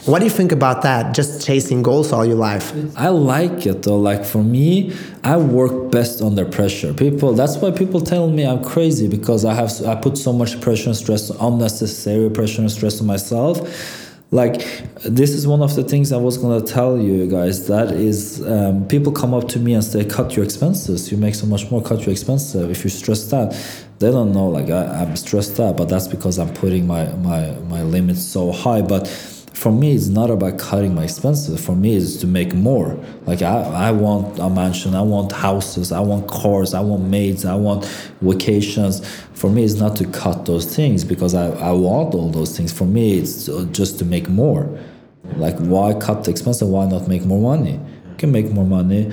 What do you think about that? Just chasing goals all your life? I like it though. Like for me, I work best under pressure. That's why people tell me I'm crazy, because I put so much pressure and stress, unnecessary pressure and stress on myself. Like, this is one of the things I was gonna tell you guys. That is, people come up to me and say, cut your expenses. You make so much more, cut your expenses. If you're stressed out, they don't know, like, I'm stressed out, but that's because I'm putting my limits so high. But for me, it's not about cutting my expenses. For me, it's to make more. Like, I want a mansion, I want houses, I want cars, I want maids, I want vacations. For me, it's not to cut those things because I want all those things. For me, it's just to make more. Like, why cut the expenses? Why not make more money? You can make more money.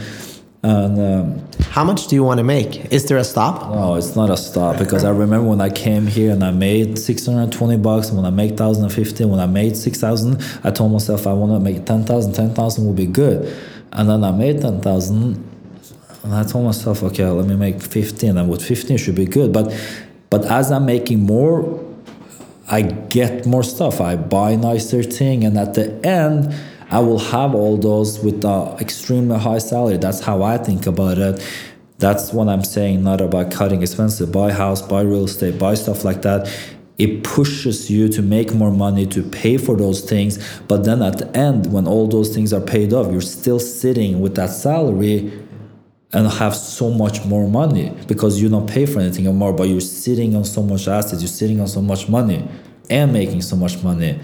And how much do you want to make? Is there a stop? No, it's not a stop, because I remember when I came here and I made $620, and when I made 1,050, when I made 6,000, I told myself I want to make 10,000. 10,000 will be good. And then I made 10,000, and I told myself, okay, let me make 15, and with 15 it should be good. But as I'm making more, I get more stuff. I buy nicer thing, and at the end, I will have all those with the extremely high salary. That's how I think about it. That's what I'm saying, not about cutting expenses. Buy house, buy real estate, buy stuff like that. It pushes you to make more money, to pay for those things. But then at the end, when all those things are paid off, you're still sitting with that salary and have so much more money, because you don't pay for anything anymore, but you're sitting on so much assets, you're sitting on so much money and making so much money.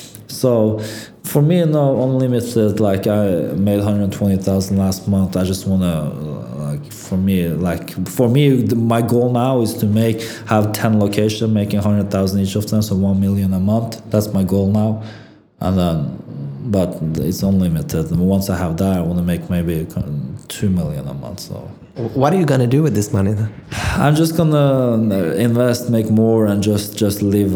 So for me, no, unlimited, like I made 120,000 last month. I just want to, for me, my goal now is to have 10 locations, making 100,000 each of them, so 1 million a month. That's my goal now. And then, but it's unlimited. And once I have that, I want to make maybe 2 million a month. So what are you going to do with this money then? I'm just going to invest, make more, and just live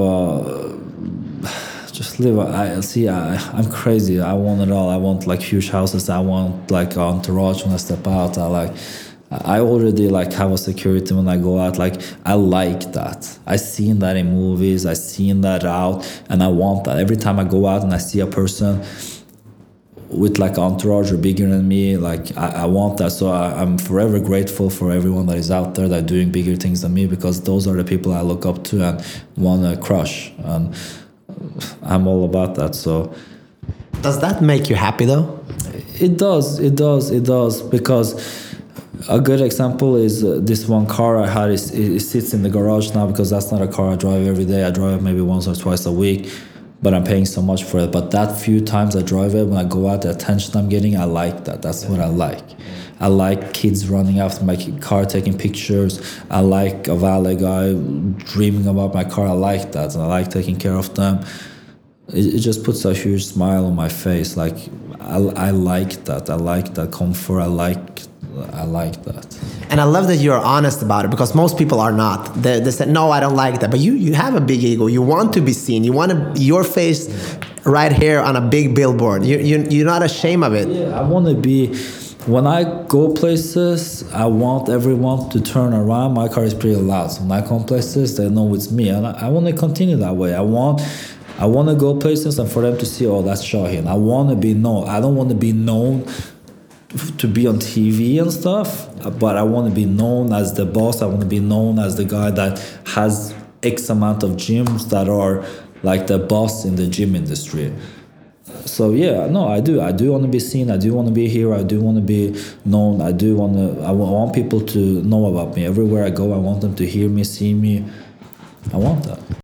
I'm crazy. I want it all. I want like huge houses. I want like entourage when I step out. I already like have a security when I go out. Like, I like that. I seen that in movies. I seen that out, and I want that. Every time I go out and I see a person with like entourage or bigger than me, like I want that. So I'm forever grateful for everyone that is out there that are doing bigger things than me, because those are the people I look up to and want to crush. And I'm all about that. So does that make you happy though? It does, because a good example is this one car I had. It sits in the garage now, because that's not a car I drive every day. I drive it maybe once or twice a week, but I'm paying so much for it. But that few times I drive it, when I go out, the attention I'm getting, I like that. That's what I like. I like kids running after my car, taking pictures. I like a valet guy dreaming about my car. I like that, and I like taking care of them. It just puts a huge smile on my face. Like, I like that. I like that comfort. I like that. And I love that you're honest about it, because most people are not. They say, no, I don't like that. But you have a big ego. You want to be seen. You want your face right here on a big billboard. You're not ashamed of it. Yeah, I want to be... When I go places, I want everyone to turn around. My car is pretty loud, so when I come places, they know it's me. And I want to continue that way. I want to go places and for them to see, oh, that's Shaheen. I want to be known. I don't want to be known to be on TV and stuff, but I want to be known as the boss. I want to be known as the guy that has X amount of gyms that are like the boss in the gym industry. So yeah, no, I do want to be seen. I do want to be here. I do want to be known. I want people to know about me. Everywhere I go, I want them to hear me, see me. I want that.